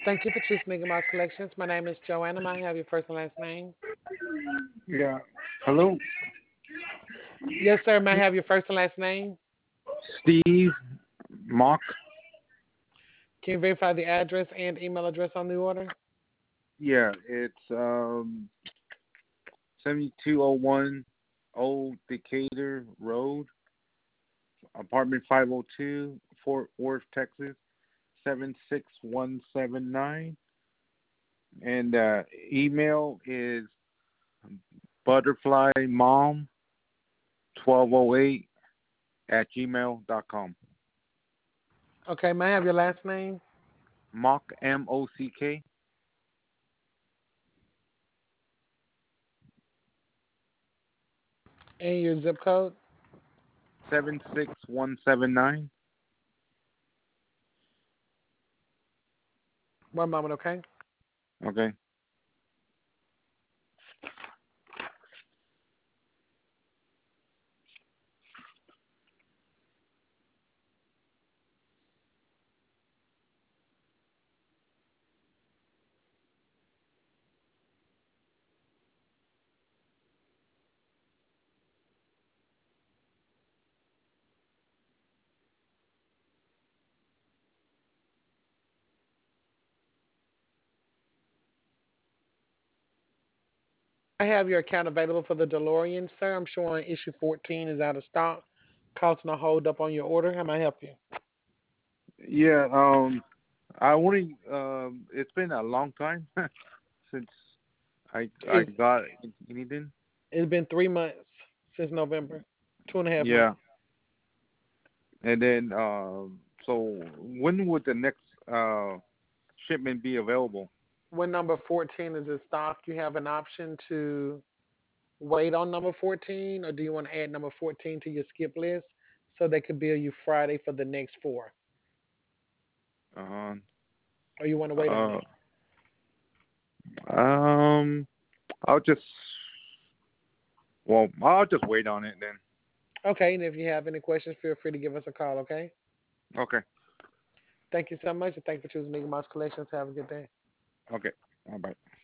Thank you for choosing Mickey Mouse Collections. My name is Joanna. May I have your first and last name? Yeah. Hello, Yes, sir. May I have your first and last name? Steve Mock. Can you verify the address and email address on the order? Yeah, it's 7201 Old Decatur Road, apartment 502, Fort Worth, Texas 76179, and email is butterflymom1208 at gmail.com. Okay. May I have your last name Mock Mock. and your zip code? 76179. One moment, okay? Okay. I have your account available for the DeLorean, sir. I'm showing issue 14 is out of stock, causing a hold up on your order. How may I help you? Yeah. I only. It's been a long time since I It's got anything. it's been 3 months since November, 2.5 months. Yeah. And then so when would the next shipment be available? When number 14 is in stock, you have an option to wait on number 14, or do you want to add number 14 to your skip list so they could bill you Friday for the next four? Uh, Or you want to wait on uh, it? um, I'll just I'll just wait on it then. Okay, and if you have any questions, feel free to give us a call, okay? Okay. Thank you so much, and thank you for choosing Mickey Mouse Collections. Have a good day. Okay. Bye.